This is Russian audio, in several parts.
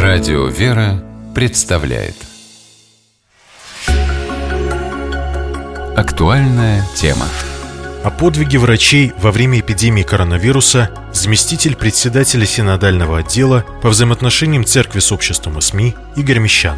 Радио «Вера» представляет актуальная тема. О подвиге врачей во время эпидемии коронавируса заместитель председателя синодального отдела по взаимоотношениям церкви с обществом и СМИ Игорь Мещан.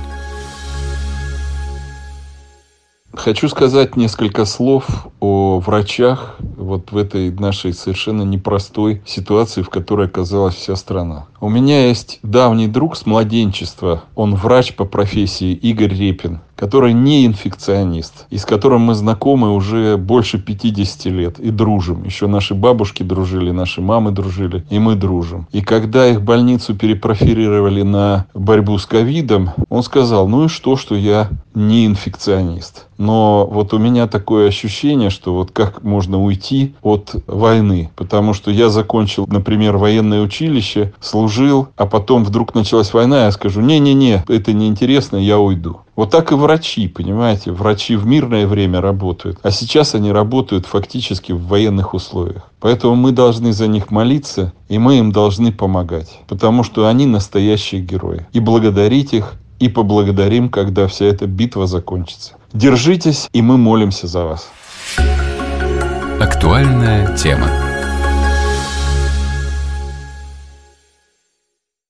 Хочу сказать несколько слов о врачах вот в этой нашей совершенно непростой ситуации, в которой оказалась вся страна. У меня есть давний друг с младенчества, он врач по профессии, Игорь Репин, который не инфекционист, и с которым мы знакомы уже больше 50 лет и дружим. Еще наши бабушки дружили, наши мамы дружили, и мы дружим. И когда их больницу перепрофилировали на борьбу с ковидом, он сказал: ну и что я не инфекционист. Но вот у меня такое ощущение, что вот как можно уйти от войны. Потому что я закончил, например, военное училище, служил, а потом вдруг началась война, я скажу: не-не-не, это неинтересно, я уйду. Вот так и врачи, понимаете, врачи в мирное время работают, а сейчас они работают фактически в военных условиях. Поэтому мы должны за них молиться, и мы им должны помогать, потому что они настоящие герои. И благодарить их, и поблагодарим, когда вся эта битва закончится. Держитесь, и мы молимся за вас. Актуальная тема.